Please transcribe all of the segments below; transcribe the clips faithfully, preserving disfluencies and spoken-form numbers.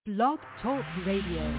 Blog Talk Radio.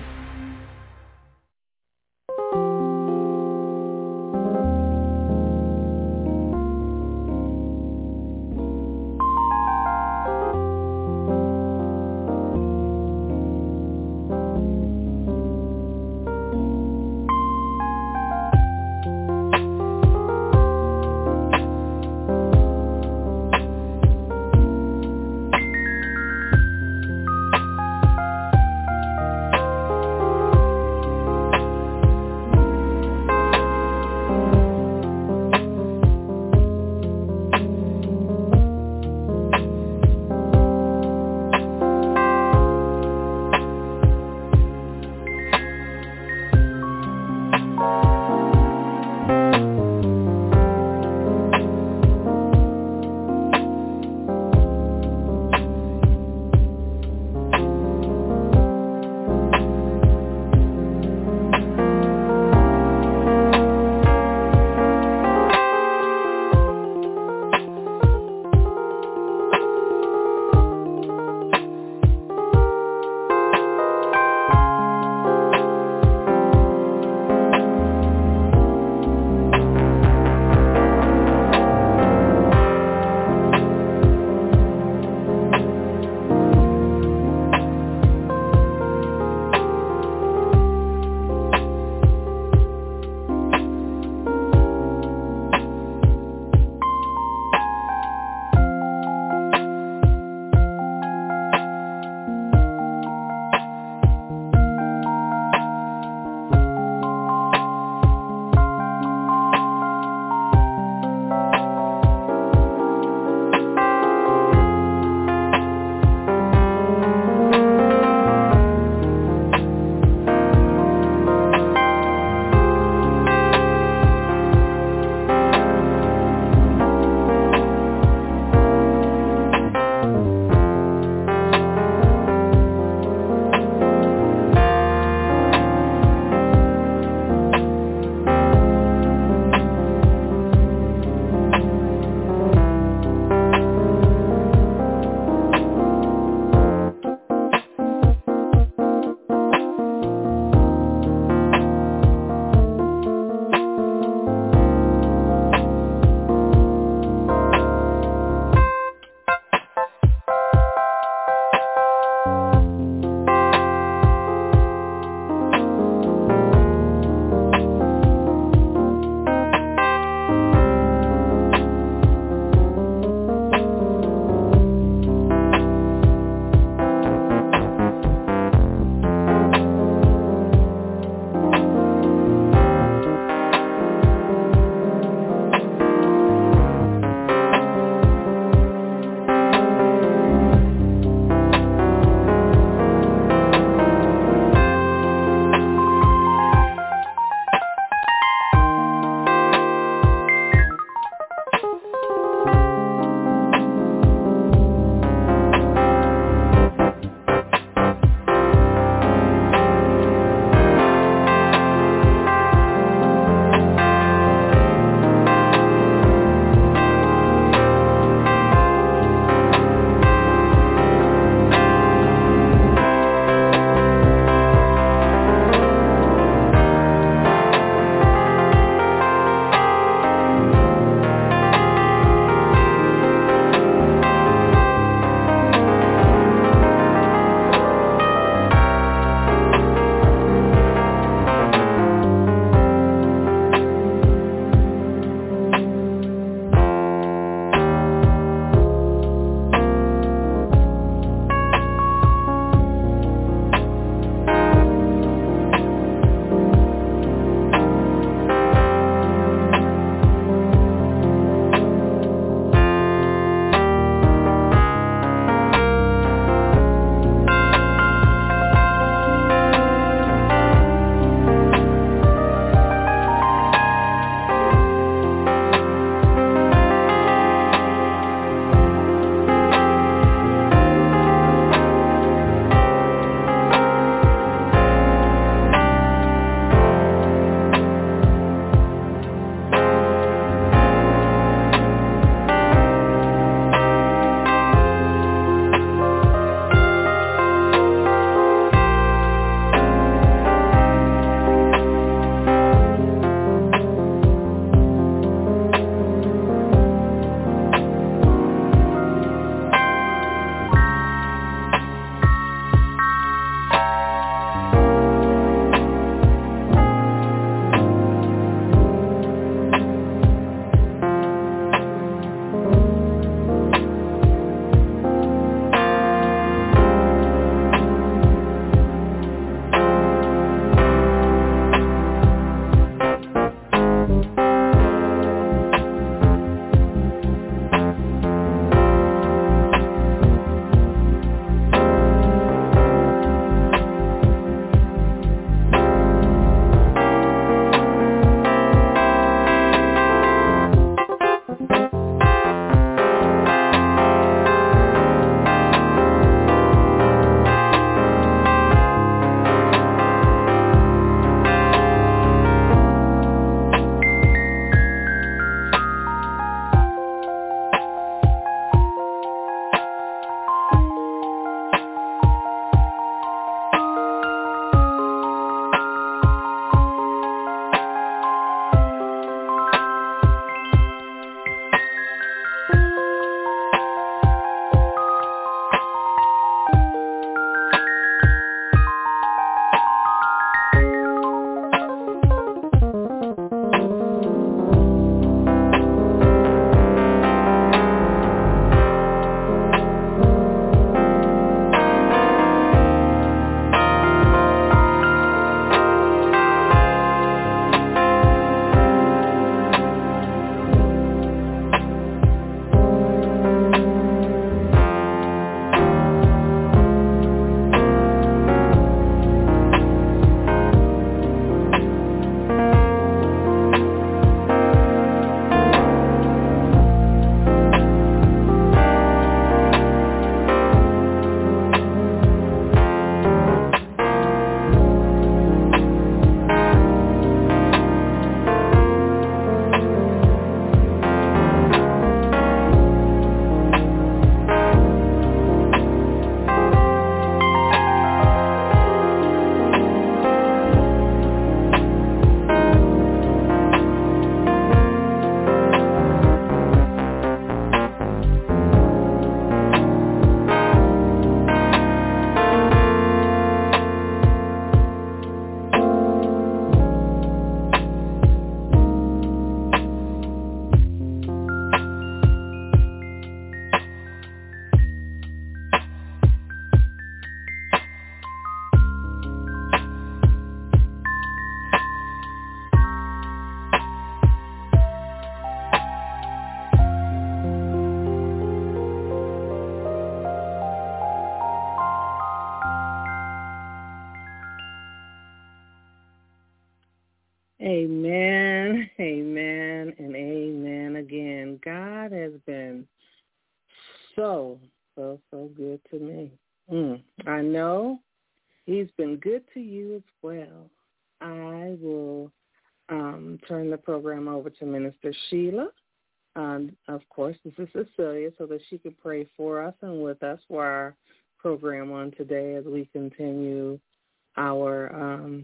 Amen, amen, and amen again. God has been so, so, so good to me. Mm, I know he's been good to you as well. I will um, turn the program over to Minister Sheila. Um, of course, this is Cecilia, so that she could pray for us and with us for our program on today as we continue our um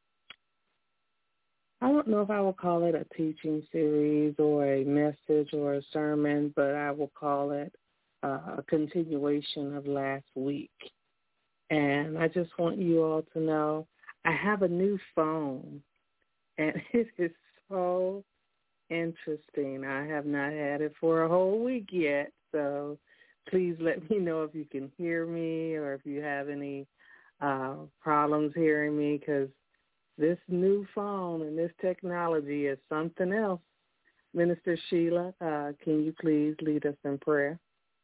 I don't know if I will call it a teaching series or a message or a sermon, but I will call it uh, a continuation of last week. And I just want you all to know I have a new phone, and it is so interesting. I have not had it for a whole week yet, so please let me know if you can hear me or if you have any uh, problems hearing me, because this new phone and this technology is something else. Minister Sheila, uh, can you please lead us in prayer?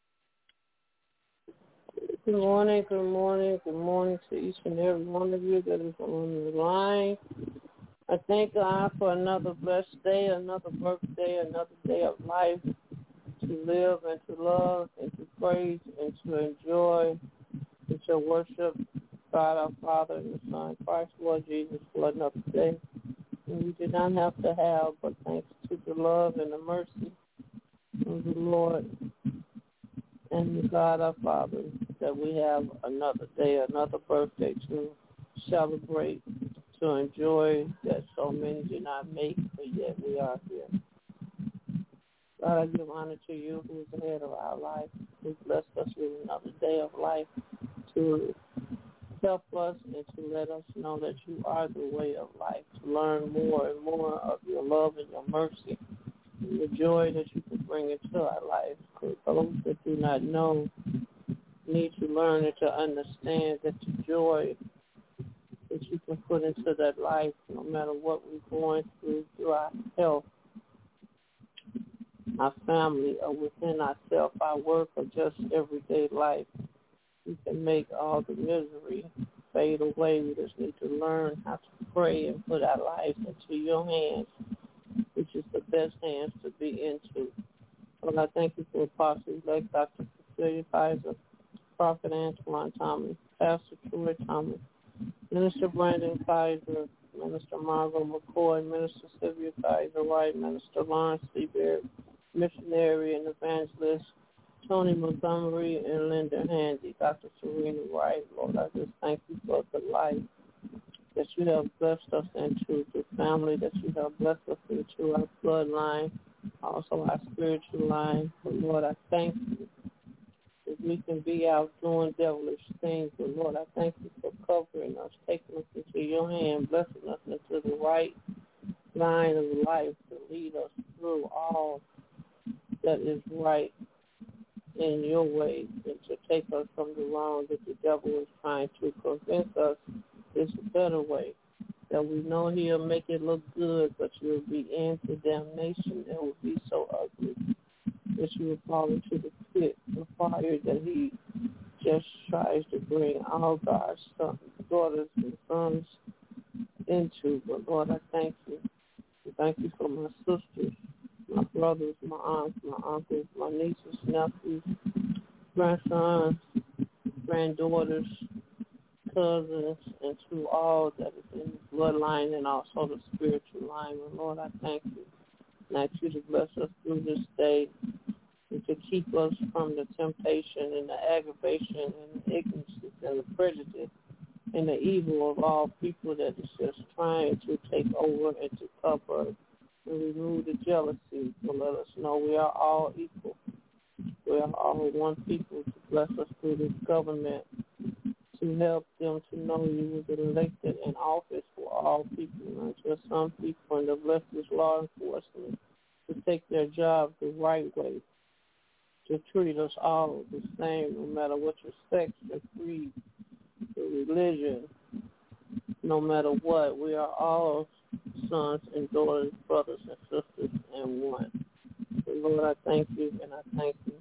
Good morning, good morning, good morning to each and every one of you that is on the line. I thank God for another blessed day, another birthday, another day of life to live and to love and to praise and to enjoy and to worship God our Father and the Son, Christ, Lord Jesus, for another day. And we did not have to have, but thanks to the love and the mercy of the Lord and the God our Father, that we have another day, another birthday to celebrate, to enjoy, that so many did not make, but yet we are here. God, I give honor to you, who is the head of our life, who blessed us with another day of life, to help us and to let us know that you are the way of life, to learn more and more of your love and your mercy and the joy that you can bring into our life. Because those that do not know need to learn and to understand that the joy that you can put into that life, no matter what we're going through, through our health, our family, or within ourselves, our work, or just everyday life, we can make all the misery fade away. We just need to learn how to pray and put our lives into your hands, which is the best hands to be into. Lord, I thank you for Apostle Elect Doctor Cecilia Kaiser, Prophet Antoine Thomas, Pastor Troy Thomas, Minister Brandon Kaiser, Minister Margot McCoy, Minister Sylvia Kaiser White, Minister Lawrence Seabeard, missionary and evangelist Tony Montgomery, and Linda Handy, Doctor Serena Wright. Lord, I just thank you for the life that you have blessed us into, the family that you have blessed us into, our bloodline, also our spiritual line. But Lord, I thank you that we can be out doing devilish things. But Lord, I thank you for covering us, taking us into your hand, blessing us into the right line of life to lead us through all that is right in your way, and to take us from the wrong that the devil is trying to convince us is a better way, that we know he'll make it look good, but you'll be into damnation that will be so ugly that you will fall into the pit of fire that he just tries to bring all God's sons, daughters, and sons into. But Lord, I thank you. I thank you for my sisters, my brothers, my aunts, my uncles, my nieces, nephews, grandsons, granddaughters, cousins, and to all that is in the bloodline and also the spiritual line. And Lord, I thank you. And I ask you to bless us through this day and to keep us from the temptation and the aggravation and the ignorance and the prejudice and the evil of all people that is just trying to take over and to cover and remove the jealousy, to let us know we are all equal. We are all one people, to bless us through this government, to help them to know you was elected in office for all people, not just some people, and to bless this law enforcement to take their job the right way, to treat us all the same, no matter what your sex, your creed, your religion, no matter what. We are all sons and daughters, brothers and sisters, and one. So Lord, I thank you, and I thank you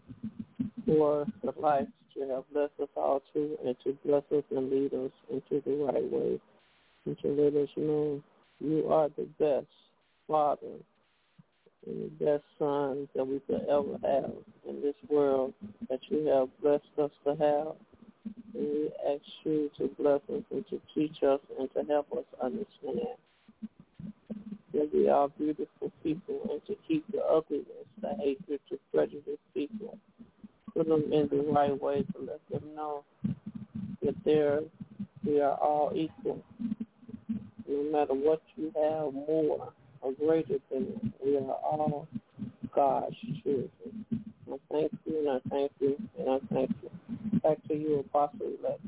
for the life that you have blessed us all to, and to bless us and lead us into the right way, and to let us know You are the best father and the best son that we could ever have in this world that you have blessed us to have. And we ask you to bless us and to teach us and to help us understand that we are beautiful people and to keep the ugliness, the hatred, to prejudice people. Put them in the right way to let them know that they're, we are all equal. No matter what you have more or greater than them, we are all God's children. I thank you and I thank you and I thank you. Back to you, Apostle-elect.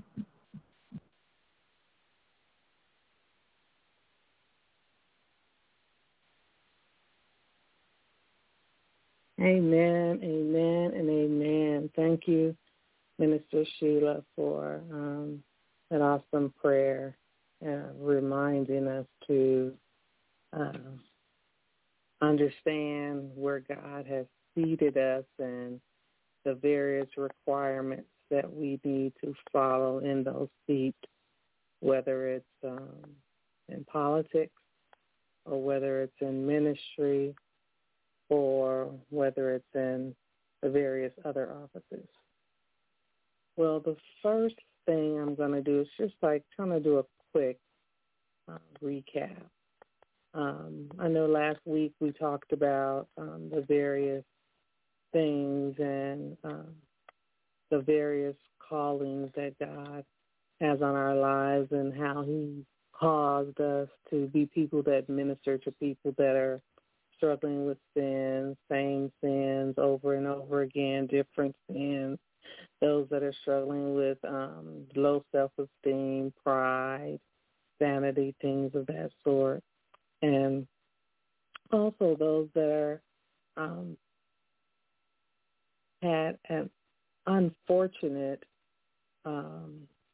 Amen, amen, and amen. Thank you, Minister Sheila, for um, that awesome prayer, uh, reminding us to uh, understand where God has seated us and the various requirements that we need to follow in those seats, whether it's um, in politics or whether it's in ministry or whether it's in the various other offices. Well, the first thing I'm going to do is just like trying to do a quick uh, recap. Um, I know last week we talked about um, the various things and um, the various callings that God has on our lives and how he caused us to be people that minister to people that are struggling with sins, same sins over and over again, different sins, those that are struggling with um, low self-esteem, pride, vanity, things of that sort, and also those that are um, had an unfortunate, um,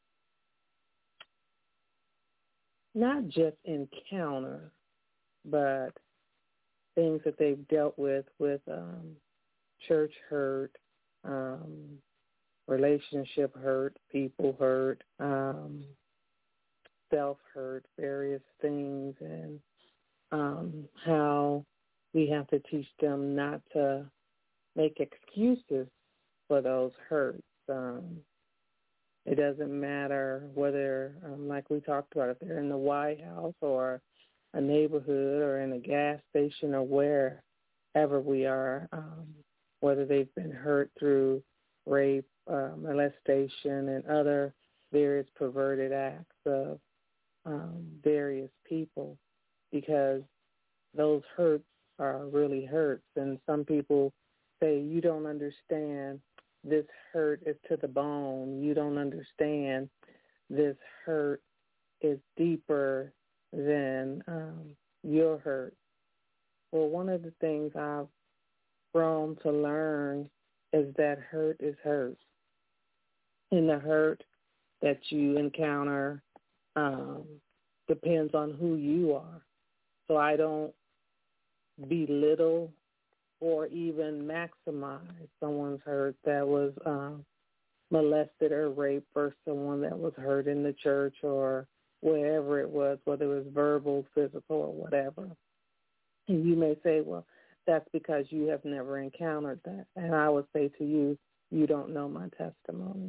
not just encounter, but things that they've dealt with, with um, church hurt, um, relationship hurt, people hurt, um, self-hurt, various things, and um, how we have to teach them not to make excuses for those hurts. Um, it doesn't matter whether, um, like we talked about, if they're in the White House or a neighborhood or in a gas station or wherever we are, um, whether they've been hurt through rape, uh, molestation, and other various perverted acts of um, various people, because those hurts are really hurts. And some people say, you don't understand, this hurt is to the bone. You don't understand, this hurt is deeper than um, your hurt. Well, one of the things I've grown to learn is that hurt is hurt. And the hurt that you encounter um, depends on who you are. So I don't belittle or even maximize someone's hurt that was um, molested or raped versus someone that was hurt in the church or wherever it was, whether it was verbal, physical, or whatever. And you may say, well, that's because you have never encountered that. And I would say to you, you don't know my testimony.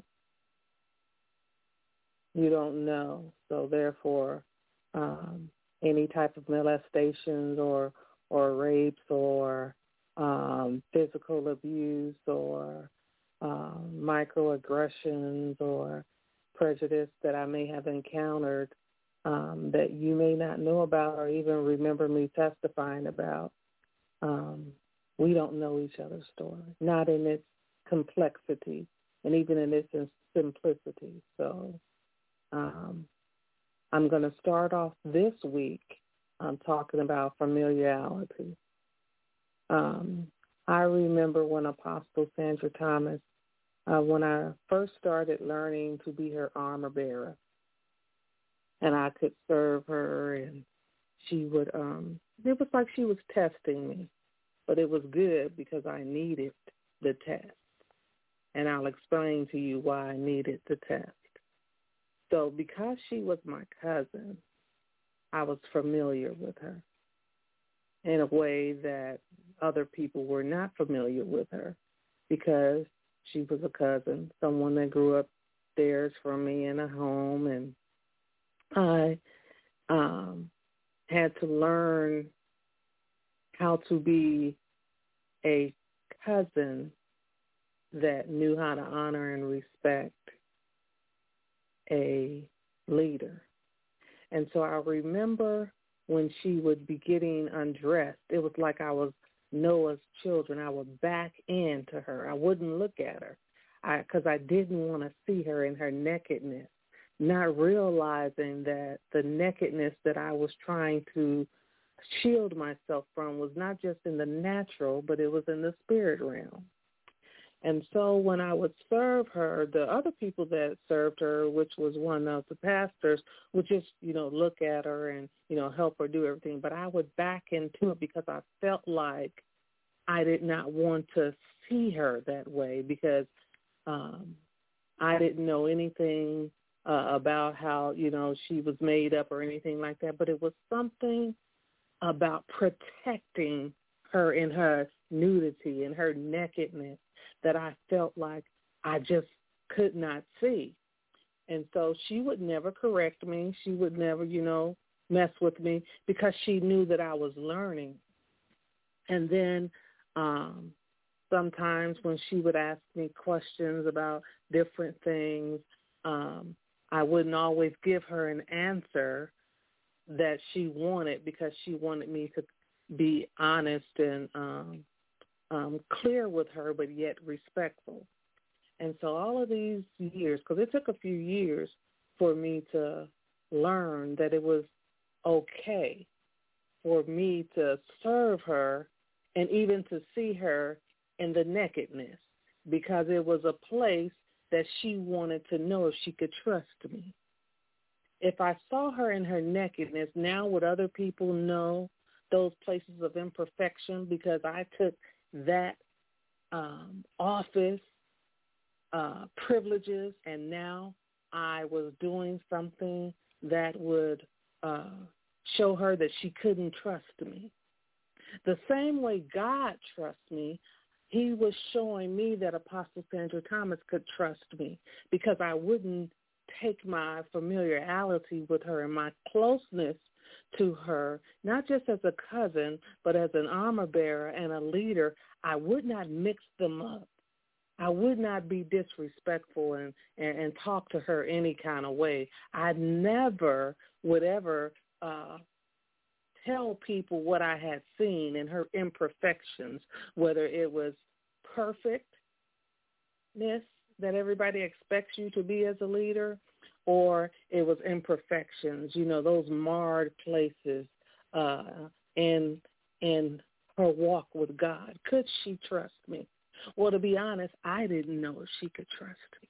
You don't know. So therefore, um, any type of molestations or, or rapes or um, physical abuse or um, microaggressions or prejudice that I may have encountered um, that you may not know about or even remember me testifying about, um, we don't know each other's story, not in its complexity and even in its simplicity. So um, I'm going to start off this week um, talking about familiarity. Um, I remember when Apostle Sandra Thomas, uh, when I first started learning to be her armor bearer, and I could serve her, and she would, um, it was like she was testing me, but it was good because I needed the test. And I'll explain to you why I needed the test. So because she was my cousin, I was familiar with her in a way that other people were not familiar with her because she was a cousin, someone that grew upstairs from me in a home, and I um, had to learn how to be a cousin that knew how to honor and respect a leader. And so I remember when she would be getting undressed, it was like I was Noah's children. I would back into her. I wouldn't look at her because I, I didn't want to see her in her nakedness, not realizing that the nakedness that I was trying to shield myself from was not just in the natural, but it was in the spirit realm. And so when I would serve her, the other people that served her, which was one of the pastors, would just, you know, look at her and, you know, help her do everything. But I would back into it because I felt like I did not want to see her that way because um, I didn't know anything uh, about how, you know, she was made up or anything like that. But it was something about protecting her in her nudity and her nakedness that I felt like I just could not see. And so she would never correct me. She would never, you know, mess with me because she knew that I was learning. And then um, sometimes when she would ask me questions about different things, um, I wouldn't always give her an answer that she wanted because she wanted me to be honest and um, um, clear with her, but yet respectful. And so all of these years, because it took a few years for me to learn that it was okay for me to serve her and even to see her in the nakedness, because it was a place that she wanted to know if she could trust me. If I saw her in her nakedness, now would other people know those places of imperfection because I took that um, office, uh, privileges, and now I was doing something that would uh, show her that she couldn't trust me. The same way God trusts me, he was showing me that Apostle Sandra Thomas could trust me because I wouldn't take my familiarity with her and my closeness to her, not just as a cousin, but as an armor bearer and a leader. I would not mix them up. I would not be disrespectful and, and, and talk to her any kind of way. I never would ever uh, tell people what I had seen in her imperfections, whether it was perfectness that everybody expects you to be as a leader, or it was imperfections, you know, those marred places uh, in, in her walk with God. Could she trust me? Well, to be honest, I didn't know if she could trust me.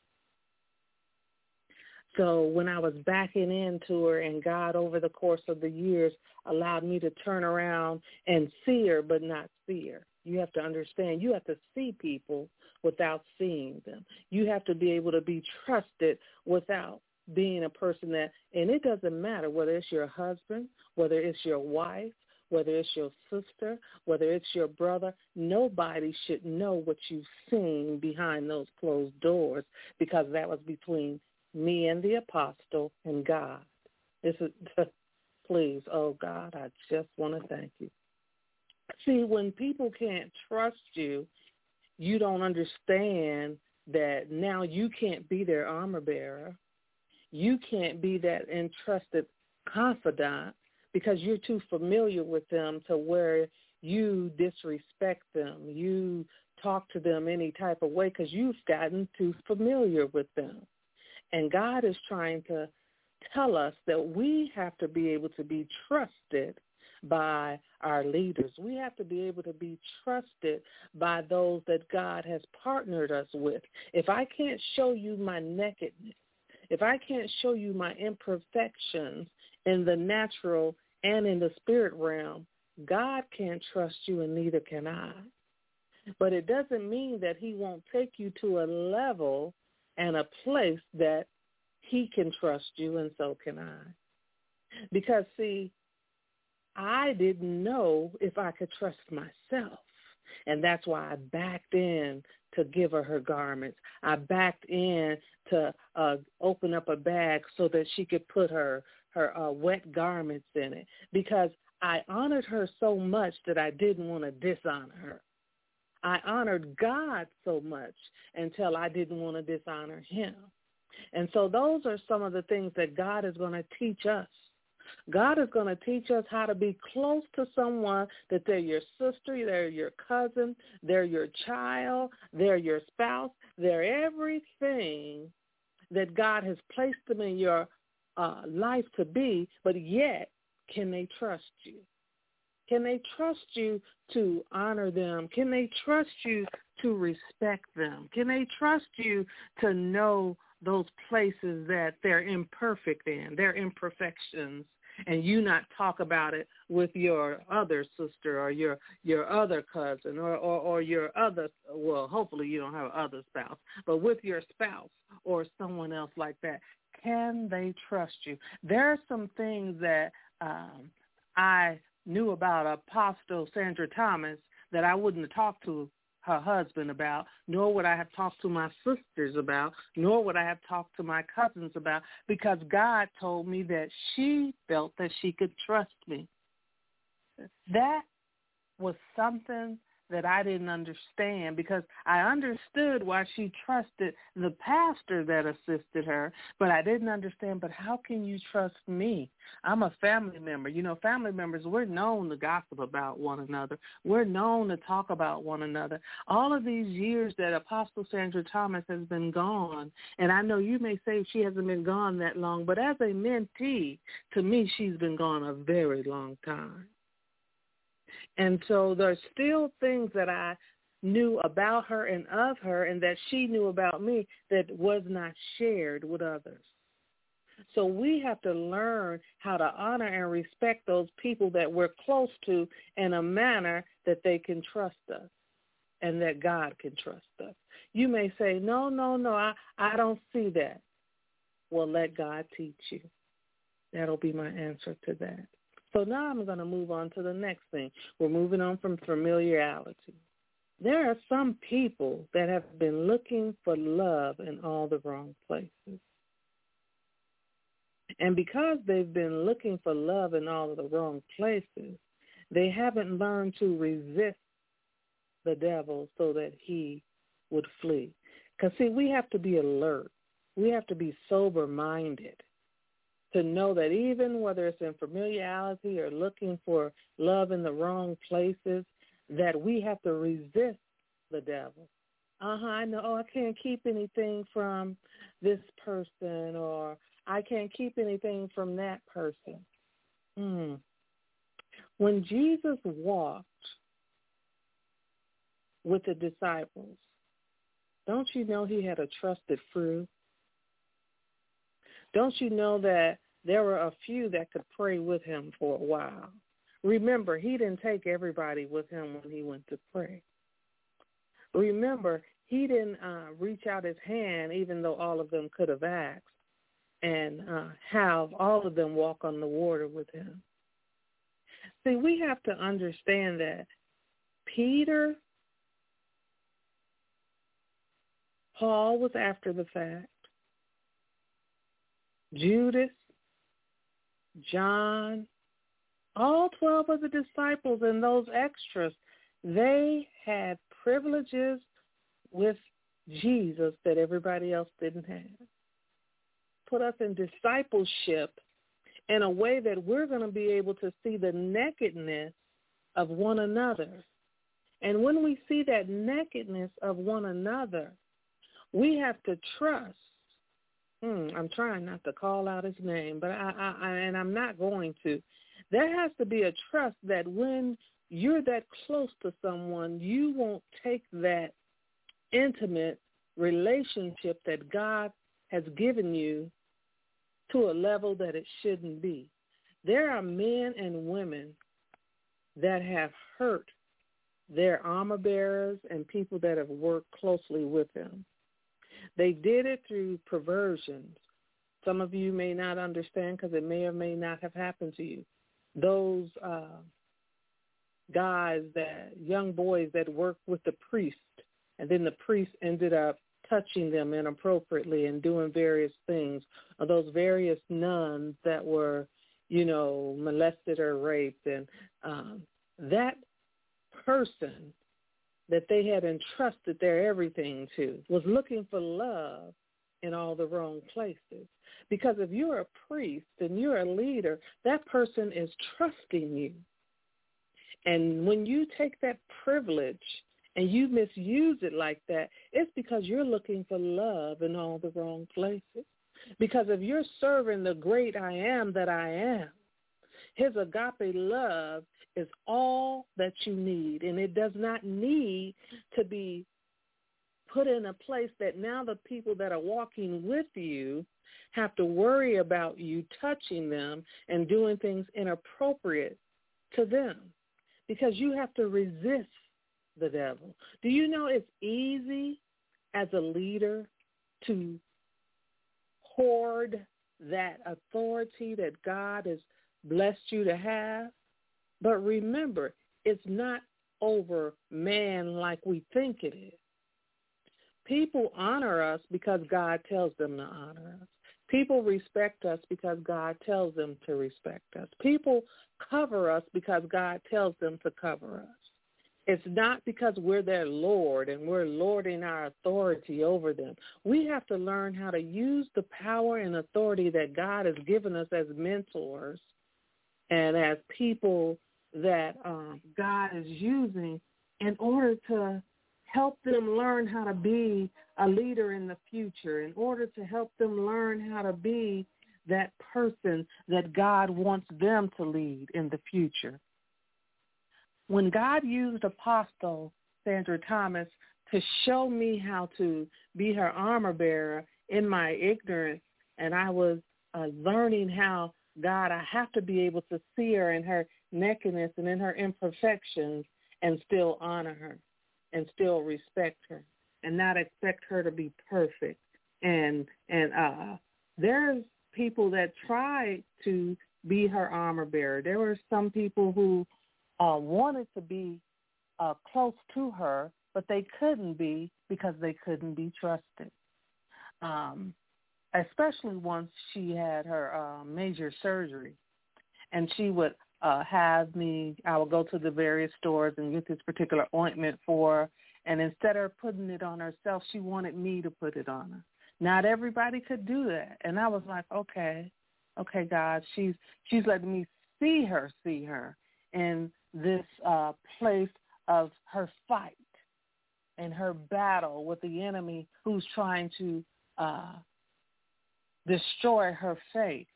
So when I was backing into her, and God over the course of the years allowed me to turn around and see her but not see her. You have to understand, you have to see people without seeing them. You have to be able to be trusted without being a person that, and it doesn't matter whether it's your husband, whether it's your wife, whether it's your sister, whether it's your brother, nobody should know what you've seen behind those closed doors, because that was between me and the apostle and God. This is, please, oh God, I just want to thank you. See, when people can't trust you, you don't understand that now you can't be their armor bearer. You can't be that entrusted confidant because you're too familiar with them to where you disrespect them. You talk to them any type of way because you've gotten too familiar with them. And God is trying to tell us that we have to be able to be trusted by our leaders. We have to be able to be trusted by those that God has partnered us with. If I can't show you my nakedness, if I can't show you my imperfections in the natural and in the spirit realm, God can't trust you and neither can I. But it doesn't mean that he won't take you to a level and a place that he can trust you, and so can I. Because, see, I didn't know if I could trust myself. And that's why I backed in to give her her garments. I backed in to uh, open up a bag so that she could put her, her uh, wet garments in it, because I honored her so much that I didn't want to dishonor her. I honored God so much until I didn't want to dishonor him. And so those are some of the things that God is going to teach us. God is going to teach us how to be close to someone, that they're your sister, they're your cousin, they're your child, they're your spouse, they're everything that God has placed them in your uh, life to be, but yet, can they trust you? Can they trust you to honor them? Can they trust you to respect them? Can they trust you to know those places that they're imperfect in, their imperfections, and you not talk about it with your other sister or your your other cousin or, or, or your other, well, hopefully you don't have other spouse, but with your spouse or someone else like that? Can they trust you? There are some things that um, I knew about Apostle Sandra Thomas that I wouldn't have talked to her husband about, nor would I have talked to my sisters about, nor would I have talked to my cousins about, because God told me that she felt that she could trust me. That was something that I didn't understand, because I understood why she trusted the pastor that assisted her, but I didn't understand, but how can you trust me? I'm a family member. You know, family members, we're known to gossip about one another. We're known to talk about one another. All of these years that Apostle Sandra Thomas has been gone, and I know you may say she hasn't been gone that long, but as a mentee, to me, she's been gone a very long time. And so there's still things that I knew about her and of her and that she knew about me that was not shared with others. So we have to learn how to honor and respect those people that we're close to in a manner that they can trust us and that God can trust us. You may say, no, no, no, I, I don't see that. Well, let God teach you. That'll be my answer to that. So now I'm going to move on to the next thing. We're moving on from familiarity. There are some people that have been looking for love in all the wrong places. And because they've been looking for love in all of the wrong places, they haven't learned to resist the devil so that he would flee. Because, see, we have to be alert. We have to be sober-minded to know that even whether it's in familiarity or looking for love in the wrong places, that we have to resist the devil. Uh-huh, I know, oh, I can't keep anything from this person, or I can't keep anything from that person. Hmm. When Jesus walked with the disciples, don't you know he had a trusted crew? Don't you know that there were a few that could pray with him for a while? Remember, he didn't take everybody with him when he went to pray. Remember, he didn't uh, reach out his hand, even though all of them could have asked, and uh, have all of them walk on the water with him. See, we have to understand that Peter, Paul was after the fact. Judas, John, all twelve of the disciples and those extras, they had privileges with Jesus that everybody else didn't have. Put us in discipleship in a way that we're going to be able to see the nakedness of one another. And when we see that nakedness of one another, we have to trust. Hmm, I'm trying not to call out his name, but I, I, I, and I'm not going to. There has to be a trust that when you're that close to someone, you won't take that intimate relationship that God has given you to a level that it shouldn't be. There are men and women that have hurt their armor bearers and people that have worked closely with them. They did it through perversions, some of you may not understand because it may or may not have happened to you. Those uh, guys, that young boys that worked with the priest, and then the priest ended up touching them inappropriately and doing various things, or those various nuns that were, you know, molested or raped. And um, that person that they had entrusted their everything to was looking for love in all the wrong places. Because if you're a priest and you're a leader, that person is trusting you. And when you take that privilege and you misuse it like that, it's because you're looking for love in all the wrong places. Because if you're serving the great I am that I am, his agape love is all that you need, and it does not need to be put in a place that now the people that are walking with you have to worry about you touching them and doing things inappropriate to them, because you have to resist the devil. Do you know it's easy as a leader to hoard that authority that God has blessed you to have? But remember, it's not over man like we think it is. People honor us because God tells them to honor us. People respect us because God tells them to respect us. People cover us because God tells them to cover us. It's not because we're their Lord and we're lording our authority over them. We have to learn how to use the power and authority that God has given us as mentors and as people that um, God is using in order to help them learn how to be a leader in the future, in order to help them learn how to be that person that God wants them to lead in the future. When God used Apostle Sandra Thomas to show me how to be her armor bearer in my ignorance, and I was uh, learning how, God, I have to be able to see her in her nakedness and in her imperfections and still honor her and still respect her and not expect her to be perfect. And and uh, there's people that tried to be her armor bearer. There were some people who uh, wanted to be uh, close to her, but they couldn't be because they couldn't be trusted. Um, especially once she had her uh, major surgery, and she would uh, have me, I would go to the various stores and get this particular ointment for her, and instead of putting it on herself, she wanted me to put it on her. Not everybody could do that, and I was like, okay, okay, God, she's she's letting me see her, see her in this uh, place of her fight and her battle with the enemy who's trying to uh, destroy her faith.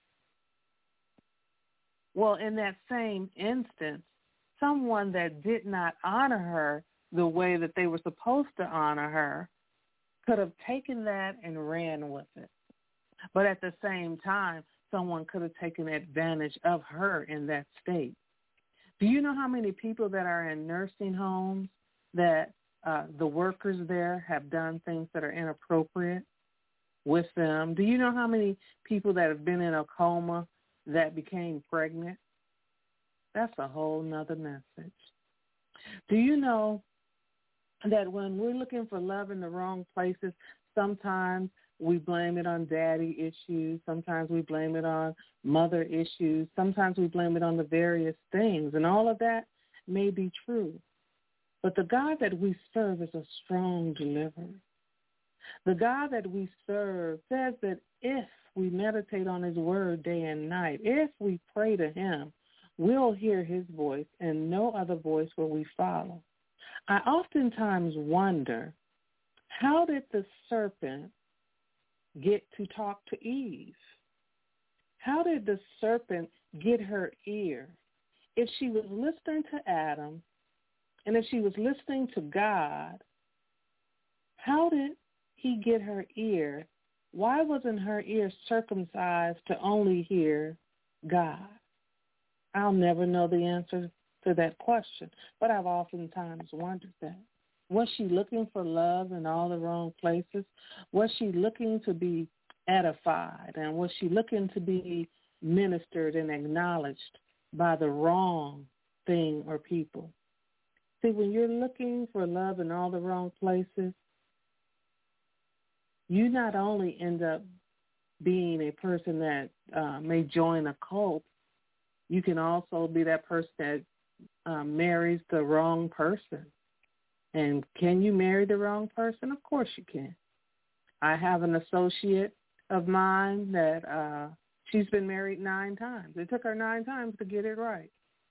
Well, in that same instance, someone that did not honor her the way that they were supposed to honor her could have taken that and ran with it. But at the same time, someone could have taken advantage of her in that state. Do you know how many people that are in nursing homes that uh, the workers there have done things that are inappropriate with them? Do you know how many people that have been in a coma that became pregnant? That's a whole nother message. Do you know that when we're looking for love in the wrong places, sometimes we blame it on daddy issues, sometimes we blame it on mother issues, sometimes we blame it on the various things, and all of that may be true. But the God that we serve is a strong deliverer. The God that we serve says that if we meditate on his word day and night, if we pray to him, we'll hear his voice and no other voice will we follow. I oftentimes wonder, how did the serpent get to talk to Eve? How did the serpent get her ear? If she was listening to Adam and if she was listening to God, how did he get her ear? Why wasn't her ear circumcised to only hear God? I'll never know the answer to that question, but I've oftentimes wondered that. Was she looking for love in all the wrong places? Was she looking to be edified, and was she looking to be ministered and acknowledged by the wrong thing or people? See, when you're looking for love in all the wrong places, you not only end up being a person that uh, may join a cult, you can also be that person that uh, marries the wrong person. And can you marry the wrong person? Of course you can. I have an associate of mine that uh, she's been married nine times. It took her nine times to get it right.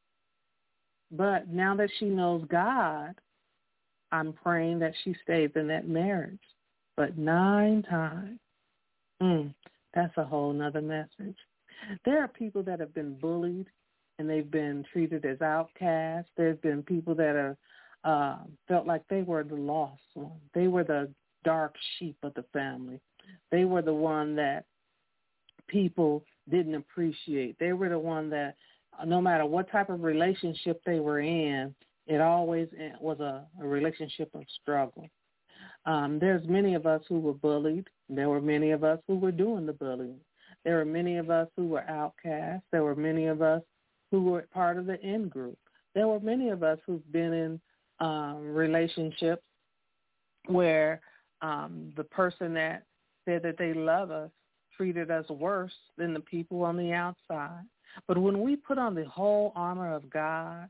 But now that she knows God, I'm praying that she stays in that marriage. But nine times, mm, that's a whole nother message. There are people that have been bullied and they've been treated as outcasts. There's been people that are uh, felt like they were the lost one. They were the dark sheep of the family. They were the one that people didn't appreciate. They were the one that no matter what type of relationship they were in, it always was a, a relationship of struggle. Um, there's many of us who were bullied. There were many of us who were doing the bullying. There were many of us who were outcasts. There were many of us who were part of the in group. There were many of us who've been in um, relationships where um, the person that said that they love us treated us worse than the people on the outside. But when we put on the whole armor of God,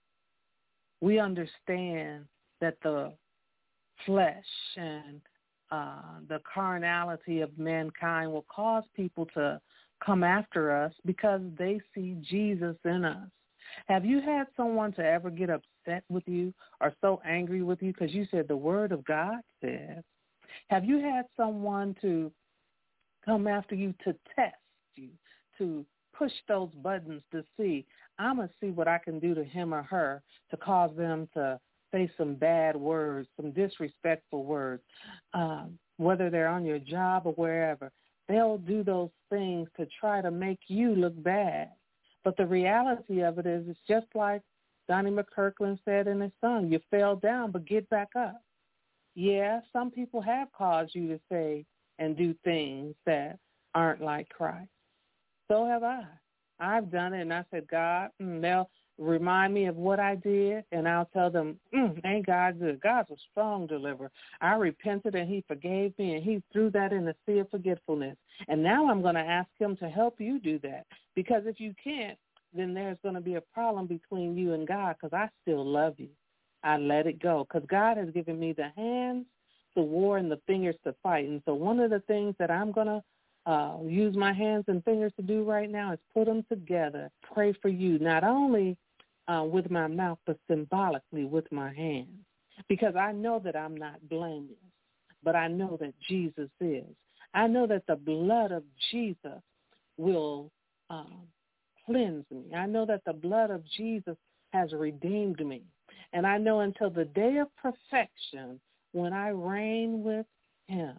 we understand that the flesh and uh, the carnality of mankind will cause people to come after us because they see Jesus in us. Have you had someone to ever get upset with you or so angry with you because you said the word of God says? Have you had someone to come after you to test you, to push those buttons to see, I'm going to see what I can do to him or her to cause them to say some bad words, some disrespectful words, um, whether they're on your job or wherever. They'll do those things to try to make you look bad. But the reality of it is it's just like Donnie McKirkland said in his song, you fell down, but get back up. Yeah, some people have caused you to say and do things that aren't like Christ. So have I. I've done it, and I said, God, mm, they'll remind me of what I did, and I'll tell them, mm, ain't God good? God's a strong deliverer. I repented, and he forgave me, and he threw that in the sea of forgetfulness. And now I'm going to ask him to help you do that, because if you can't, then there's going to be a problem between you and God, because I still love you. I let it go, because God has given me the hands to war and the fingers to fight. And so one of the things that I'm going to uh, use my hands and fingers to do right now is put them together, pray for you, not only uh, with my mouth, but symbolically with my hands, because I know that I'm not blameless, but I know that Jesus is. I know that the blood of Jesus will um, cleanse me. I know that the blood of Jesus has redeemed me. And I know until the day of perfection, when I reign with him,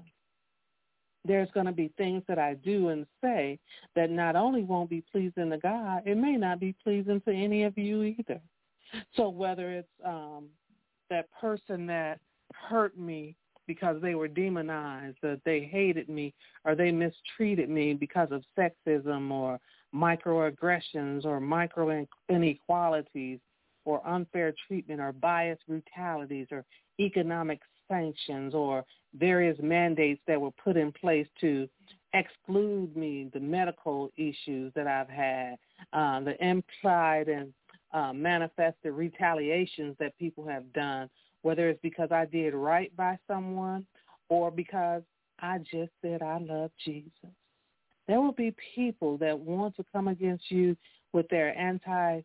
there's going to be things that I do and say that not only won't be pleasing to God, it may not be pleasing to any of you either. So whether it's um, that person that hurt me because they were demonized, that they hated me, or they mistreated me because of sexism or microaggressions or micro inequalities or unfair treatment or biased brutalities or economic sanctions or various mandates that were put in place to exclude me, the medical issues that I've had, uh, the implied and uh, manifested retaliations that people have done, whether it's because I did right by someone or because I just said I love Jesus. There will be people that want to come against you with their anti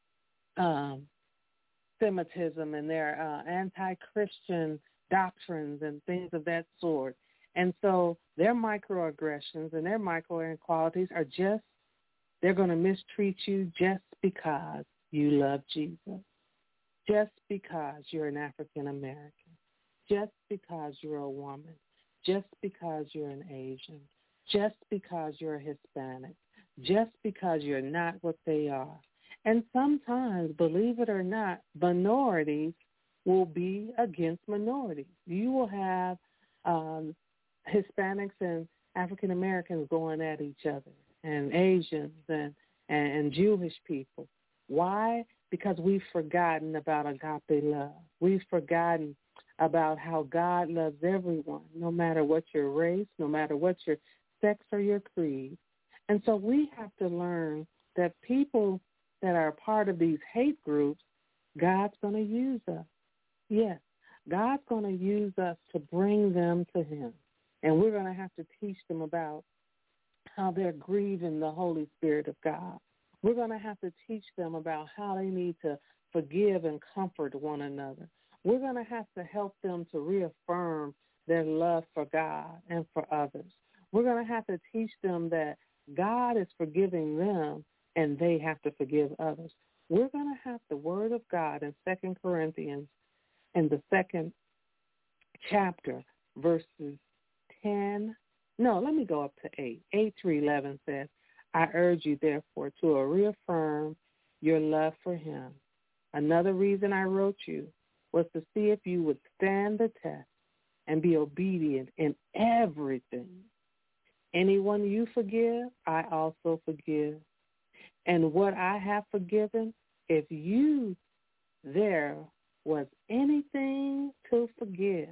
um, Semitism and their uh, anti-Christian doctrines and things of that sort. And so their microaggressions and their micro-inequalities are just, they're going to mistreat you just because you love Jesus, just because you're an African-American, just because you're a woman, just because you're an Asian, just because you're a Hispanic, just because you're not what they are. And sometimes, believe it or not, minorities will be against minorities. You will have um, Hispanics and African Americans going at each other, and Asians and, and, and Jewish people. Why? Because we've forgotten about agape love. We've forgotten about how God loves everyone, no matter what your race, no matter what your sex or your creed. And so we have to learn that people that are part of these hate groups, God's going to use us. Yes, God's going to use us to bring them to him. And we're going to have to teach them about how they're grieving the Holy Spirit of God. We're going to have to teach them about how they need to forgive and comfort one another. We're going to have to help them to reaffirm their love for God and for others. We're going to have to teach them that God is forgiving them and they have to forgive others. We're going to have the Word of God in Second Corinthians in the second chapter, verses ten. No, let me go up to eight. eight through eleven says, I urge you, therefore, to reaffirm your love for him. Another reason I wrote you was to see if you would stand the test and be obedient in everything. Anyone you forgive, I also forgive. And what I have forgiven, if you there was anything to forgive,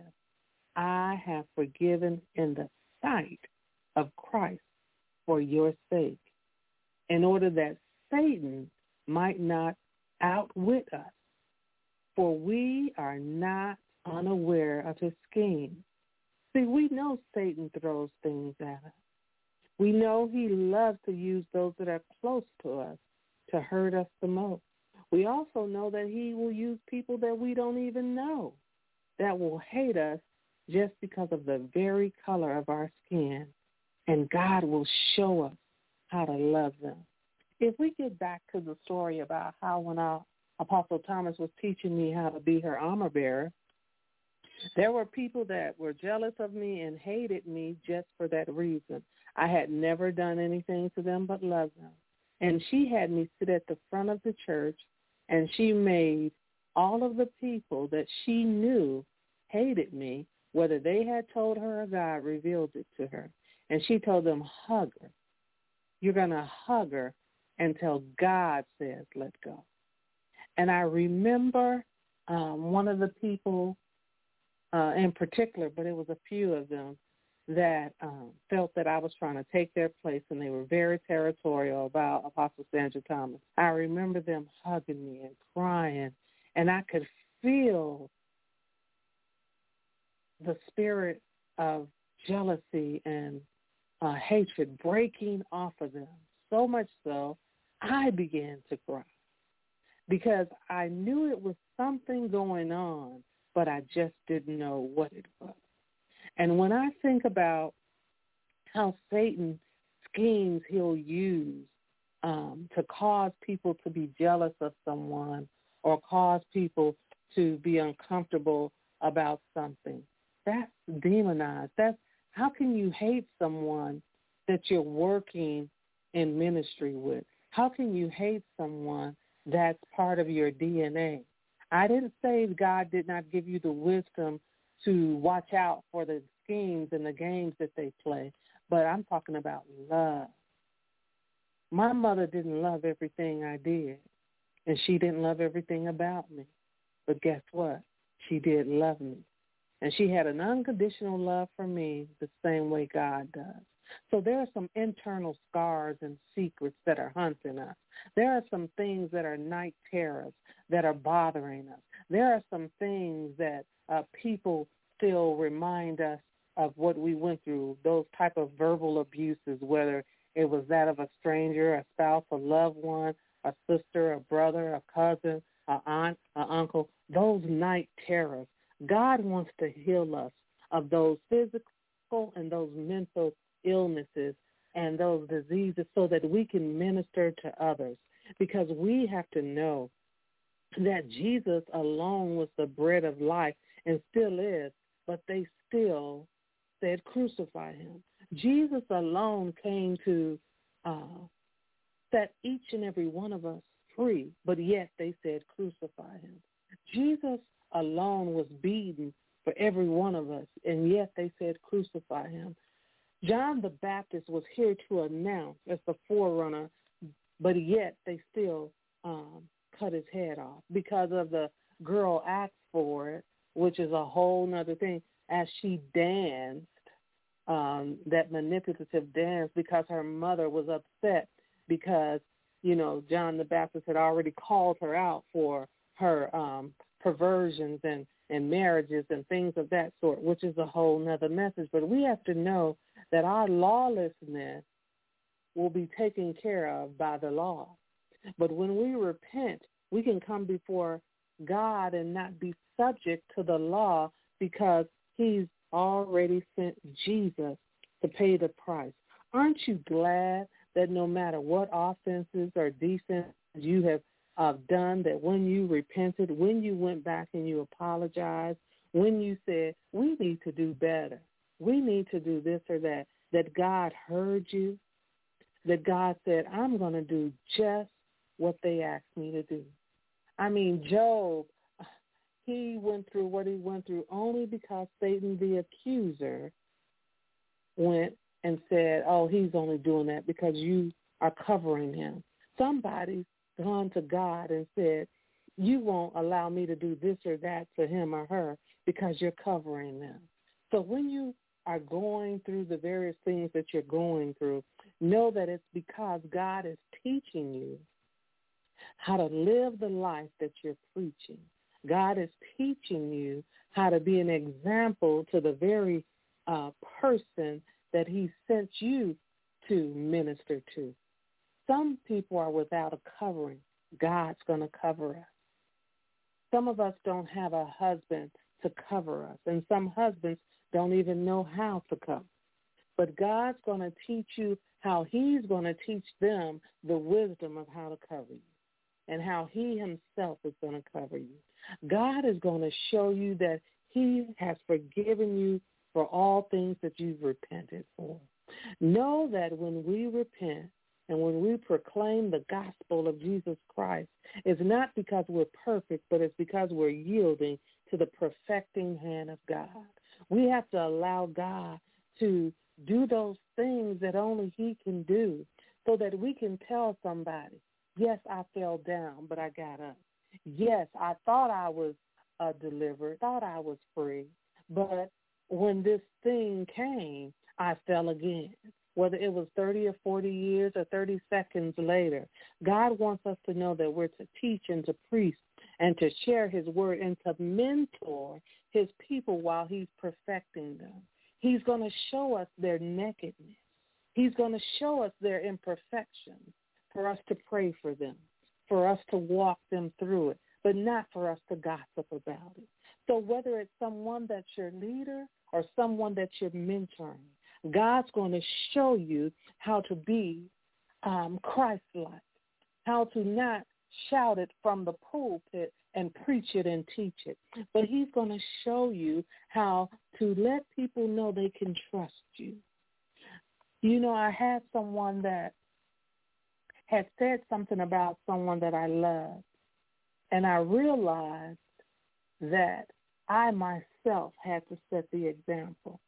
I have forgiven in the sight of Christ for your sake, in order that Satan might not outwit us. For we are not unaware of his scheme. See, we know Satan throws things at us. We know he loves to use those that are close to us to hurt us the most. We also know that he will use people that we don't even know that will hate us just because of the very color of our skin. And God will show us how to love them. If we get back to the story about how when our Apostle Thomas was teaching me how to be her armor bearer, there were people that were jealous of me and hated me just for that reason. I had never done anything to them but love them. And she had me sit at the front of the church, and she made all of the people that she knew hated me, whether they had told her or God revealed it to her. And she told them, hug her. You're going to hug her until God says, let go. And I remember um, one of the people uh, in particular, but it was a few of them, that um, felt that I was trying to take their place, and they were very territorial about Apostle Sandra Thomas. I remember them hugging me and crying, and I could feel the spirit of jealousy and uh, hatred breaking off of them, so much so I began to cry because I knew it was something going on, but I just didn't know what it was. And when I think about how Satan schemes he'll use um, to cause people to be jealous of someone or cause people to be uncomfortable about something, that's demonized. That's, how can you hate someone that you're working in ministry with? How can you hate someone that's part of your D N A? I didn't say God did not give you the wisdom to watch out for the schemes and the games that they play, but I'm talking about love. My mother didn't love everything I did, and she didn't love everything about me. But guess what? She did love me. And she had an unconditional love for me the same way God does. So there are some internal scars and secrets that are haunting us. There are some things that are night terrors that are bothering us. There are some things that uh, people still remind us of what we went through, those type of verbal abuses, whether it was that of a stranger, a spouse, a loved one, a sister, a brother, a cousin, an aunt, an uncle, those night terrors. God wants to heal us of those physical and those mental illnesses and those diseases so that we can minister to others, because we have to know that Jesus alone was the bread of life and still is, but they still said crucify him. Jesus alone came to uh, set each and every one of us free, but yet they said crucify him. Jesus alone was beaten for every one of us, and yet they said crucify him. John the Baptist was here to announce as the forerunner, but yet they still um, cut his head off because of the girl asked for it, which is a whole nother thing, as she danced, um, that manipulative dance, because her mother was upset because, you know, John the Baptist had already called her out for her um, perversions and, and marriages and things of that sort, which is a whole nother message. But we have to know that our lawlessness will be taken care of by the law. But when we repent, we can come before God and not be subject to the law because he's already sent Jesus to pay the price. Aren't you glad that no matter what offenses or defenses you have uh, done, that when you repented, when you went back and you apologized, when you said, we need to do better, we need to do this or that, that God heard you, that God said, I'm going to do just what they asked me to do. I mean, Job, he went through what he went through only because Satan, the accuser, went and said, oh, he's only doing that because you are covering him. Somebody's gone to God and said, you won't allow me to do this or that to him or her because you're covering them. So when you are going through the various things that you're going through, know that it's because God is teaching you how to live the life that you're preaching. God is teaching you how to be an example to the very uh, person that he sent you to minister to. Some people are without a covering. God's going to cover us. Some of us don't have a husband to cover us, and some husbands don't even know how to cover. But God's going to teach you how he's going to teach them the wisdom of how to cover you and how he himself is going to cover you. God is going to show you that he has forgiven you for all things that you've repented for. Know that when we repent and when we proclaim the gospel of Jesus Christ, it's not because we're perfect, but it's because we're yielding to the perfecting hand of God. We have to allow God to do those things that only he can do so that we can tell somebody, yes, I fell down, but I got up. Yes, I thought I was uh, delivered, thought I was free, but when this thing came, I fell again. Whether it was thirty or forty years or thirty seconds later, God wants us to know that we're to teach and to preach and to share his word and to mentor his people while he's perfecting them. He's going to show us their nakedness. He's going to show us their imperfections for us to pray for them, for us to walk them through it, but not for us to gossip about it. So whether it's someone that's your leader or someone that you're mentoring, God's going to show you how to be um, Christ-like, how to not shout it from the pulpit and preach it and teach it. But he's going to show you how to let people know they can trust you. You know, I had someone that had said something about someone that I loved, and I realized that I myself had to set the example,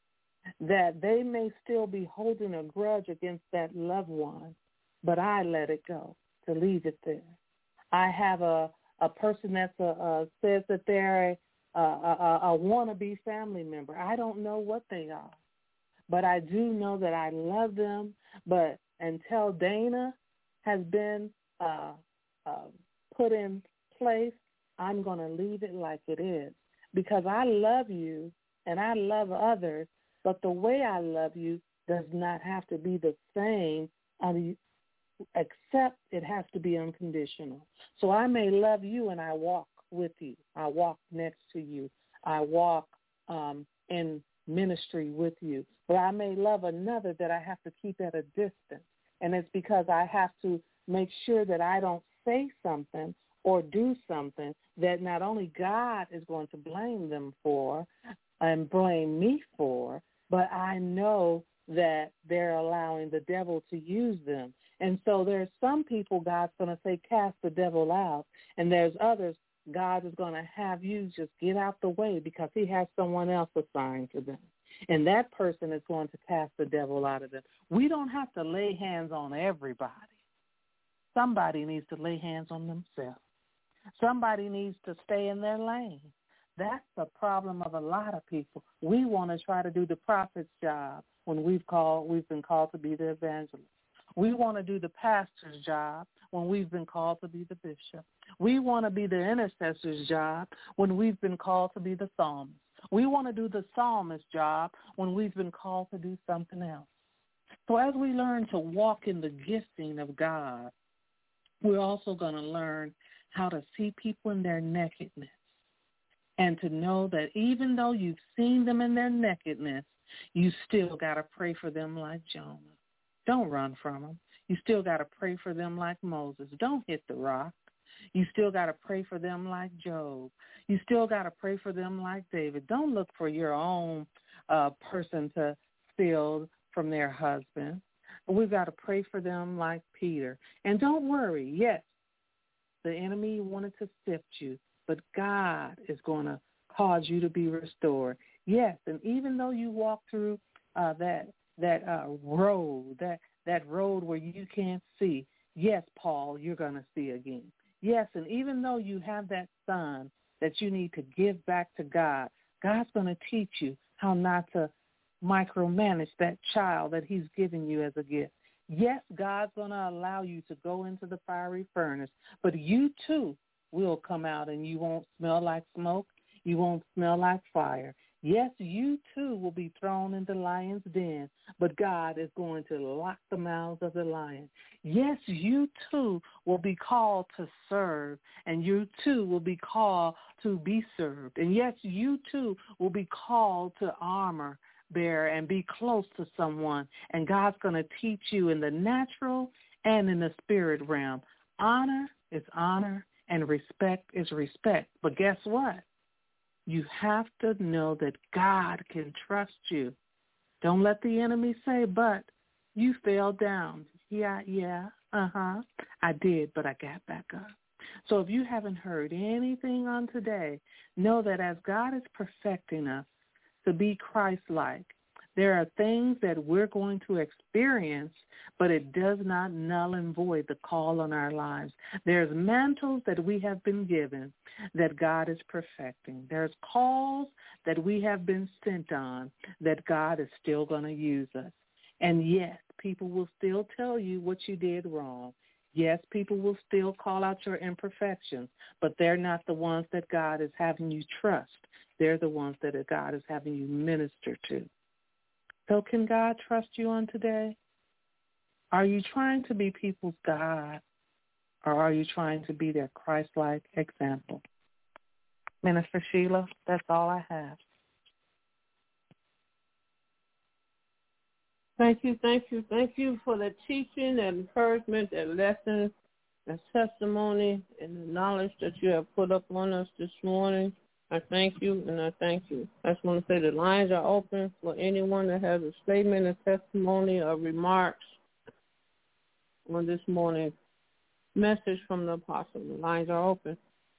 that they may still be holding a grudge against that loved one, but I let it go, to leave it there. I have a, a person that uh, says that they're a, a, a, a wannabe family member. I don't know what they are, but I do know that I love them. But until Dana has been uh, uh, put in place, I'm going to leave it like it is, because I love you and I love others, but the way I love you does not have to be the same, um, except it has to be unconditional. So I may love you and I walk with you. I walk next to you. I walk um, in ministry with you. But I may love another that I have to keep at a distance. And it's because I have to make sure that I don't say something or do something that not only God is going to blame them for and blame me for, but I know that they're allowing the devil to use them. And so there's some people God's going to say, cast the devil out, and there's others God is going to have you just get out the way because he has someone else assigned to them. and that person is going to cast the devil out of them. We don't have to lay hands on everybody. Somebody needs to lay hands on themselves. Somebody needs to stay in their lane. That's the problem of a lot of people. We want to try to do the prophet's job when we've called, we've been called to be the evangelist. We want to do the pastor's job when we've been called to be the bishop. We want to be the intercessor's job when we've been called to be the psalmist. We want to do the psalmist's job when we've been called to do something else. So as we learn to walk in the gifting of God, we're also going to learn how to see people in their nakedness and to know that even though you've seen them in their nakedness, you still got to pray for them like Jonah. Don't run from them. You still got to pray for them like Moses. Don't hit the rock. You still got to pray for them like Job. You still got to pray for them like David. Don't look for your own uh, person to steal from their husband. We've got to pray for them like Peter. And don't worry, yes, the enemy wanted to sift you, but God is going to cause you to be restored. Yes, and even though you walk through uh, that that uh, road, that, that road where you can't see, yes, Paul, you're going to see again. Yes, and even though you have that son that you need to give back to God, God's going to teach you how not to micromanage that child that he's given you as a gift. Yes, God's going to allow you to go into the fiery furnace, but you too will come out and you won't smell like smoke. You won't smell like fire. Yes, you too will be thrown in the lion's den, but God is going to lock the mouths of the lion. Yes, you too will be called to serve, and you too will be called to be served. And yes, you too will be called to armor bear and be close to someone, and God's going to teach you in the natural and in the spirit realm. Honor is honor, and respect is respect. But guess what? You have to know that God can trust you. Don't let the enemy say, but you fell down. Yeah, yeah, uh-huh. I did, but I got back up. So if you haven't heard anything on today, know that as God is perfecting us to be Christ-like, there are things that we're going to experience, but it does not null and void the call on our lives. There's mantles that we have been given that God is perfecting. There's calls that we have been sent on that God is still going to use us. And yes, people will still tell you what you did wrong. Yes, people will still call out your imperfections, but they're not the ones that God is having you trust. They're the ones that God is having you minister to. So can God trust you on today? Are you trying to be people's God, or are you trying to be their Christ-like example? Minister Sheila, that's all I have. Thank you, thank you, thank you for the teaching and encouragement and lessons and testimony and the knowledge that you have put up on us this morning. I thank you, and I thank you. I just want to say the lines are open for anyone that has a statement, a testimony, or remarks on this morning's message from the apostle. The lines are open.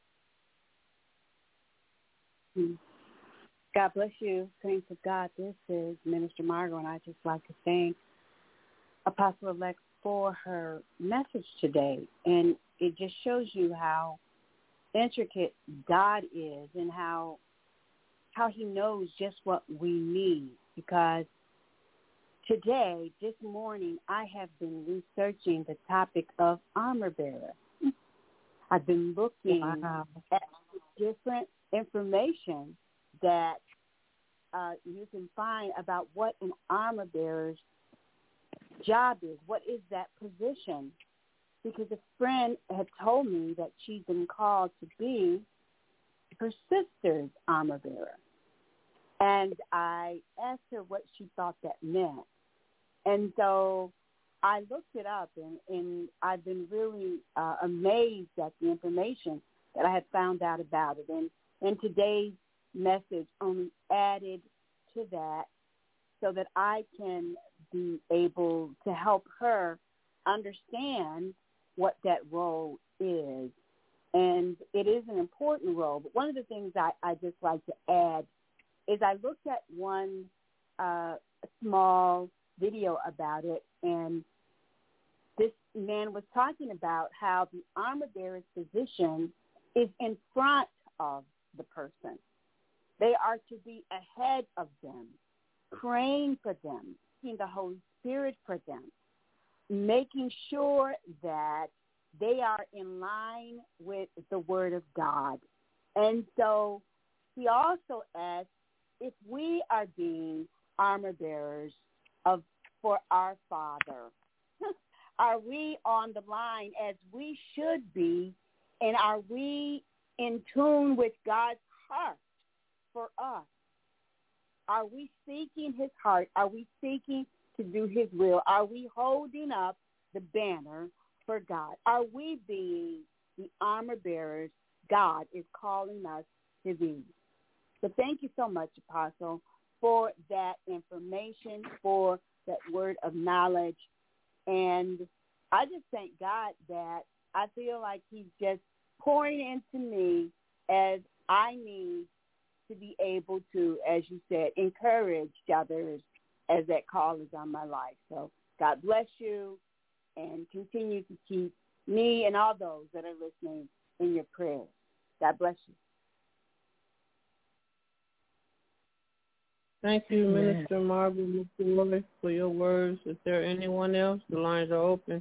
God bless you. Saints of God, this is Minister Margot, and I'd just like to thank Apostle-elect for her message today. And it just shows you how intricate God is and how how he knows just what we need. Because today, this morning, I have been researching the topic of armor bearer. I've been looking wow. at different information that uh, you can find about what an armor bearer's job is. What is that position? Because a friend had told me that she'd been called to be her sister's armor bearer. And I asked her what she thought that meant. And so I looked it up, and, and I've been really uh, amazed at the information that I had found out about it. And, and today's message only added to that so that I can be able to help her understand what that role is. And it is an important role. But one of the things I, I just like to add is I looked at one a small video about it, and this man was talking about how the armor bearer's position is in front of the person. They are to be ahead of them, praying for them, asking the Holy Spirit for them, making sure that they are in line with the Word of God. And so he also asked if we are being armor bearers of for our Father. Are we on the line as we should be, and are we in tune with God's heart for us? Are we seeking his heart? Are we seeking to do his will? Are we holding up the banner for God? Are we being the armor bearers God is calling us to be? So thank you so much, Apostle, for that information, for that word of knowledge. And I just thank God that I feel like he's just pouring into me as I need to be able to, as you said, encourage others as that call is on my life. So God bless you, and continue to keep me and all those that are listening in your prayers. God bless you. Thank you, Amen. Minister Margaret McCoy, for your words. Is there anyone else? The lines are open.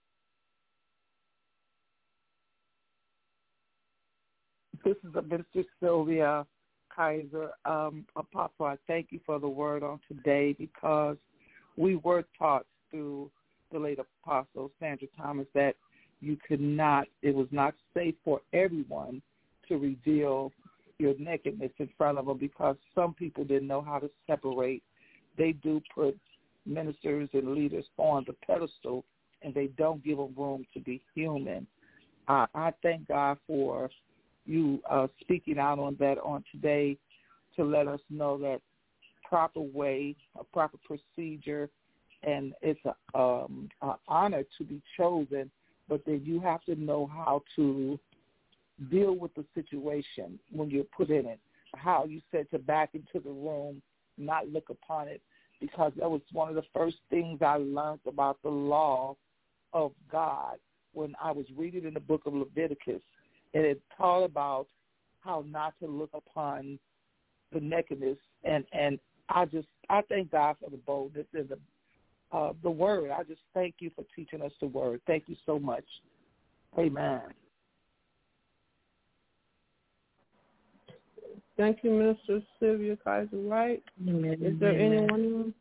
This is Minister Sylvia Kaiser. Um, Apostle, I thank you for the word on today, because we were taught through the late Apostle Sandra Thomas that you could not, it was not safe for everyone to reveal your nakedness in front of them, because some people didn't know how to separate. They do put ministers and leaders on the pedestal, and they don't give them room to be human. Uh, I thank God for you uh, speaking out on that on today, to let us know that proper way, a proper procedure, and it's an um, honor to be chosen, but then you have to know how to deal with the situation when you're put in it. How you said to back into the room, not look upon it, because that was one of the first things I learned about the law of God when I was reading in the book of Leviticus. And it taught about how not to look upon the nakedness, and, and I just I thank God for the boldness and the uh, the word. I just thank you for teaching us the word. Thank you so much. Amen. Thank you, Minister Sylvia Kaiser Wright. Amen. Is there Amen. anyone else?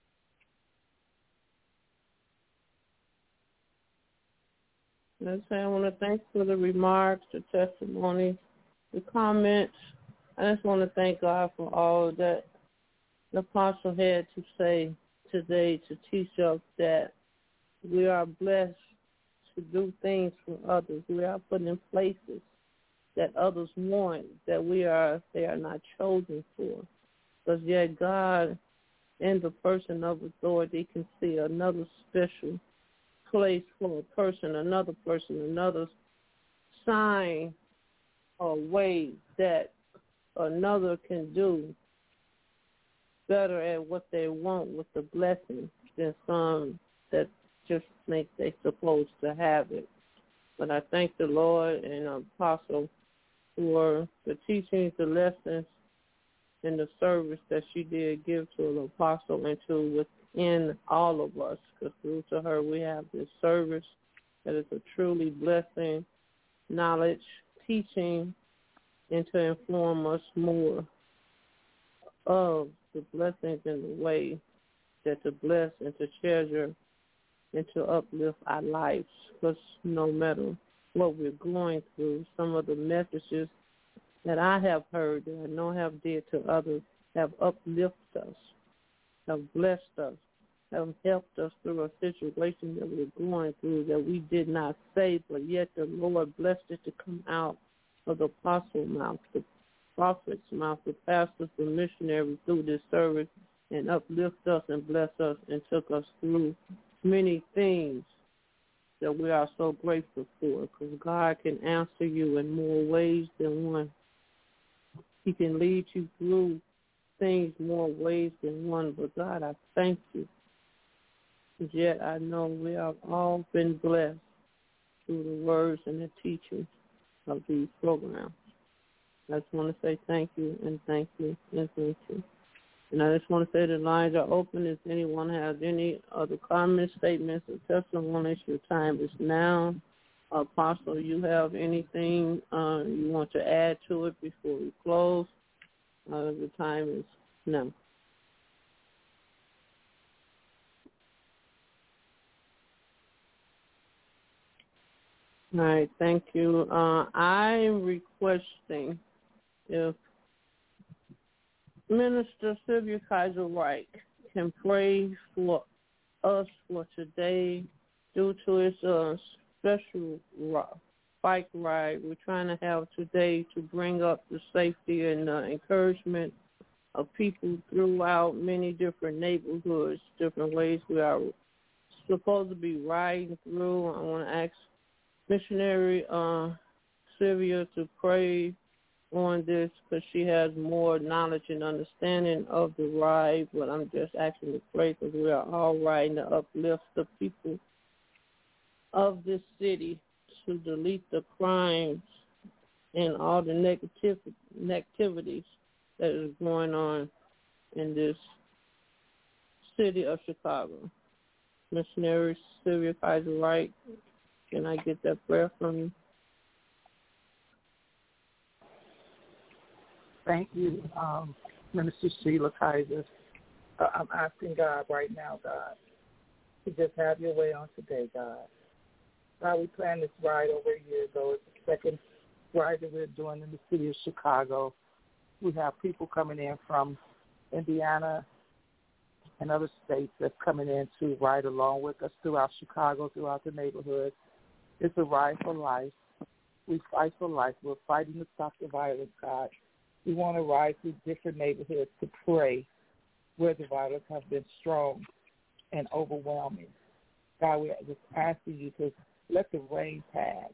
Let's say I want to thank for the remarks, the testimony, the comments. I just want to thank God for all that the apostle had to say today to teach us that we are blessed to do things for others. We are put in places that others want, that we are they are not chosen for. Because yet God, in the person of authority, can see another special place for a person, another person, another sign or way that another can do better at what they want with the blessing than some that just think they're supposed to have it. But I thank the Lord and the apostle for the teachings, the lessons, and the service that she did give to the apostle and to within all of us, because through to her we have this service that is a truly blessing, knowledge, teaching, and to inform us more of the blessings and the way that to bless and to treasure and to uplift our lives. Because no matter what we're going through, some of the messages that I have heard that I know have did to others have uplifted us, have blessed us, have helped us through a situation that we're going through that we did not say, but yet the Lord blessed it to come out of the apostle's mouth, the prophet's mouth, the pastors, the missionaries through this service, and uplift us and bless us and took us through many things that we are so grateful for, because God can answer you in more ways than one. He can lead you through things more ways than one, but God, I thank you. Yet I know we have all been blessed through the words and the teachings of these programs. I just want to say thank you and thank you and thank you. And I just want to say the lines are open. If anyone has any other comments, statements, or testimonies, your time is now. Apostle, you have anything uh, you want to add to it before we close? Uh, the time is now. All right, thank you. Uh, I'm requesting if Minister Sylvia Kaiser Wright can pray for us for today due to its uh, special bike ride we're trying to have today to bring up the safety and uh, encouragement of people throughout many different neighborhoods, different ways we are supposed to be riding through. I want to ask Missionary uh, Sylvia to pray on this because she has more knowledge and understanding of the ride, but I'm just asking to pray because we are all riding to uplift the people of this city to delete the crimes and all the negativ- negativities that is going on in this city of Chicago. Missionary Sylvia Kaiser Wright, can I get that prayer from you? Thank you, um, Minister Sheila Kaiser. Uh, I'm asking God right now, God, to just have your way on today, God. God, we planned this ride over a year ago. It's the second ride that we're doing in the city of Chicago. We have people coming in from Indiana and other states that's coming in to ride along with us throughout Chicago, throughout the neighborhood. It's a ride for life. We fight for life. We're fighting to stop the violence, God. We want to ride through different neighborhoods to pray where the violence has been strong and overwhelming. God, we're just asking you to let the rain pass.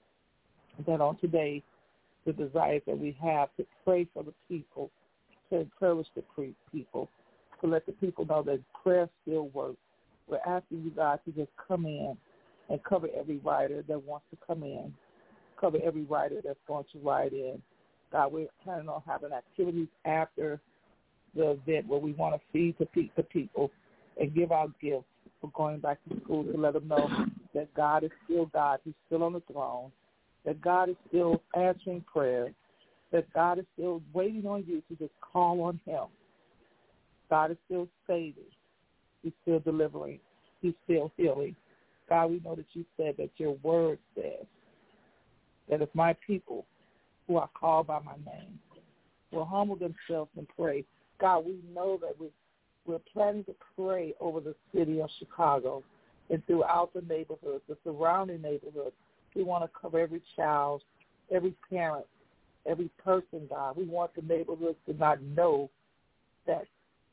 And then on today, the desire that we have to pray for the people, to encourage the people, to let the people know that prayer still works. We're asking you, God, to just come in and cover every rider that wants to come in, cover every rider that's going to ride in. God, we're planning on having activities after the event where we want to feed the people and give out gifts for going back to school to let them know that God is still God. He's still on the throne, that God is still answering prayers, that God is still waiting on you to just call on him. God is still saving. He's still delivering. He's still healing. God, we know that you said that your word says that if my people who are called by my name will humble themselves and pray, God, we know that we, we're planning to pray over the city of Chicago and throughout the neighborhoods, the surrounding neighborhoods. We want to cover every child, every parent, every person, God. We want the neighborhoods to not know that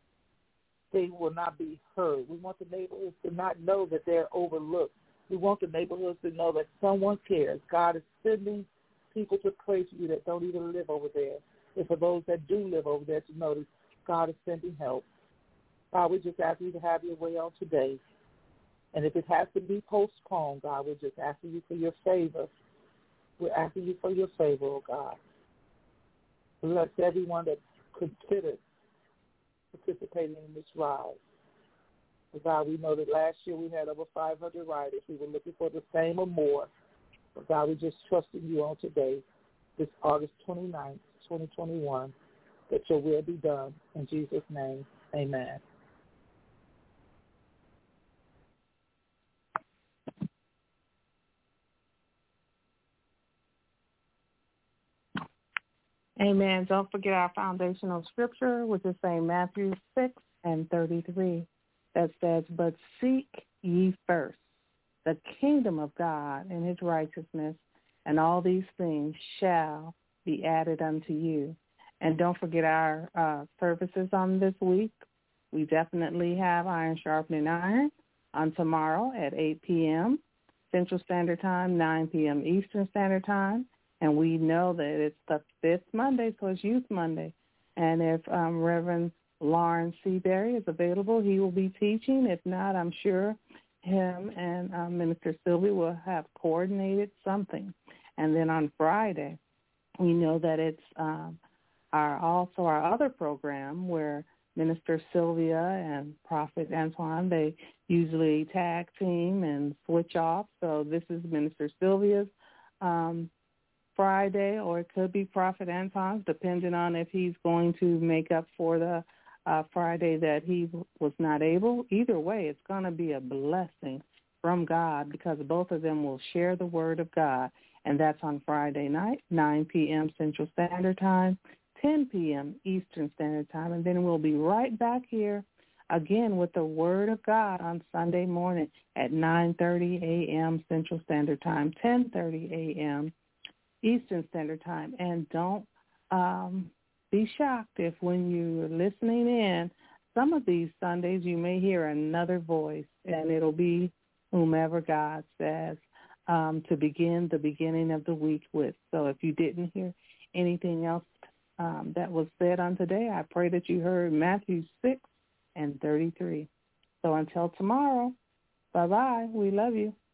they will not be heard. We want the neighborhoods to not know that they're overlooked. We want the neighborhoods to know that someone cares. God is sending people to pray for you that don't even live over there. And for those that do live over there to know that God is sending help. God, we just ask you to have your way on today. And if it has to be postponed, God, we're just asking you for your favor. We're asking you for your favor, oh God. Bless everyone that considered participating in this ride. So God, we know that last year we had over five hundred riders. We were looking for the same or more. But God, we're just trusting you on today, this August twenty-ninth, twenty twenty-one, that your will be done. In Jesus' name, amen. Amen. Don't forget our foundational scripture, which is Saint Matthew six and thirty-three, that says, "But seek ye first the kingdom of God and his righteousness, and all these things shall be added unto you." And don't forget our uh, services on this week. We definitely have Iron Sharpening Iron on tomorrow at eight p.m. Central Standard Time, nine p.m. Eastern Standard Time. And we know that it's the fifth Monday, so it's Youth Monday. And if um, Reverend Lawrence Seabury is available, he will be teaching. If not, I'm sure him and um, Minister Sylvia will have coordinated something. And then on Friday, we know that it's um, our also our other program where Minister Sylvia and Prophet Antoine, they usually tag team and switch off. So this is Minister Sylvia's um, Friday, or it could be Prophet Antoine's, depending on if he's going to make up for the uh, Friday that he was not able. Either way, it's going to be a blessing from God because both of them will share the word of God, and that's on Friday night, nine p.m. Central Standard Time, ten p.m. Eastern Standard Time, and then we'll be right back here again with the Word of God on Sunday morning at nine thirty a.m. Central Standard Time, ten thirty a.m. Eastern Standard Time. And don't um, be shocked if when you're listening in, some of these Sundays you may hear another voice, and it'll be whomever God says um, to begin the beginning of the week with. So if you didn't hear anything else um, that was said on today, I pray that you heard Matthew six and thirty-three. So until tomorrow, bye-bye. We love you.